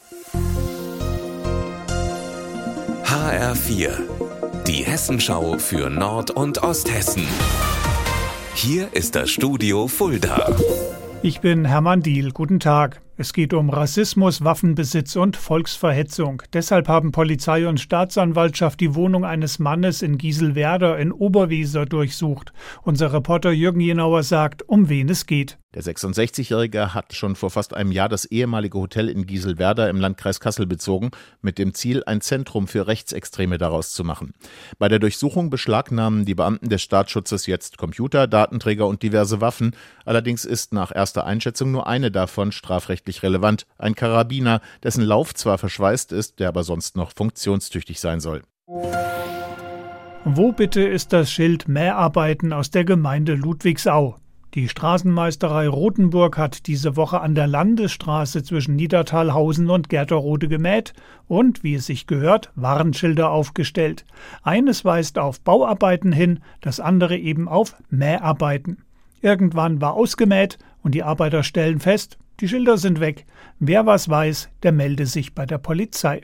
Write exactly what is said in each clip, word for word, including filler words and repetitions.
H R vier, die Hessenschau für Nord- und Osthessen. Hier ist das Studio Fulda. Ich bin Hermann Diehl. Guten Tag. Es geht um Rassismus, Waffenbesitz und Volksverhetzung. Deshalb haben Polizei und Staatsanwaltschaft die Wohnung eines Mannes in Gieselwerder in Oberweser durchsucht. Unser Reporter Jürgen Jenauer sagt, um wen es geht. Der sechsundsechzigjährige hat schon vor fast einem Jahr das ehemalige Hotel in Gieselwerder im Landkreis Kassel bezogen, mit dem Ziel, ein Zentrum für Rechtsextreme daraus zu machen. Bei der Durchsuchung beschlagnahmen die Beamten des Staatsschutzes jetzt Computer, Datenträger und diverse Waffen. Allerdings ist nach erster Einschätzung nur eine davon strafrechtlich relevant, ein Karabiner, dessen Lauf zwar verschweißt ist, der aber sonst noch funktionstüchtig sein soll. Wo bitte ist das Schild Mäharbeiten aus der Gemeinde Ludwigsau? Die Straßenmeisterei Rothenburg hat diese Woche an der Landesstraße zwischen Niedertalhausen und Gerterode gemäht und, wie es sich gehört, Warnschilder aufgestellt. Eines weist auf Bauarbeiten hin, das andere eben auf Mäharbeiten. Irgendwann war ausgemäht und die Arbeiter stellen fest, die Schilder sind weg. Wer was weiß, der melde sich bei der Polizei.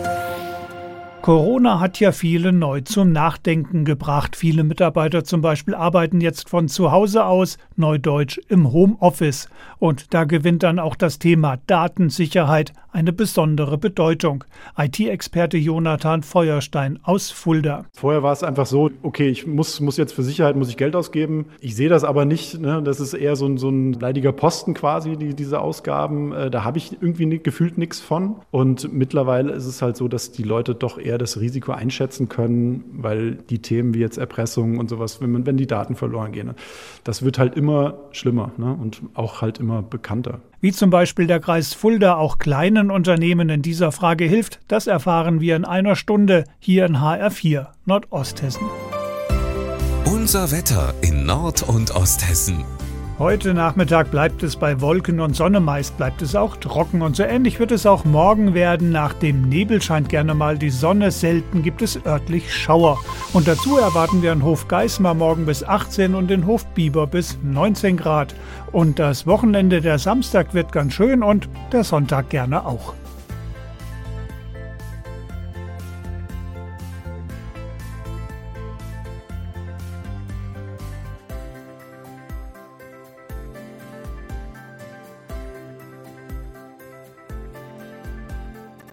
Corona hat ja viele neu zum Nachdenken gebracht. Viele Mitarbeiter zum Beispiel arbeiten jetzt von zu Hause aus, neudeutsch im Homeoffice. Und da gewinnt dann auch das Thema Datensicherheit eine besondere Bedeutung. I T-Experte Jonathan Feuerstein aus Fulda. Vorher war es einfach so, okay, ich muss, muss jetzt für Sicherheit muss ich Geld ausgeben. Ich sehe das aber nicht. Ne? Das ist eher so ein, so ein leidiger Posten quasi, die, diese Ausgaben. Äh, da habe ich irgendwie nicht, gefühlt nichts von. Und mittlerweile ist es halt so, dass die Leute doch eher das Risiko einschätzen können, weil die Themen wie jetzt Erpressung und sowas, wenn, man, wenn die Daten verloren gehen, das wird halt immer schlimmer, ne? Und auch halt immer bekannter. Wie zum Beispiel der Kreis Fulda auch kleinen Unternehmen in dieser Frage hilft, das erfahren wir in einer Stunde hier in H R vier Nordosthessen. Unser Wetter in Nord- und Osthessen. Heute Nachmittag bleibt es bei Wolken und Sonne, meist bleibt es auch trocken und so ähnlich wird es auch morgen werden. Nach dem Nebel scheint gerne mal die Sonne, selten gibt es örtlich Schauer. Und dazu erwarten wir in Hofgeismar morgen bis achtzehn und in Hofbieber bis neunzehn Grad. Und das Wochenende, der Samstag wird ganz schön und der Sonntag gerne auch.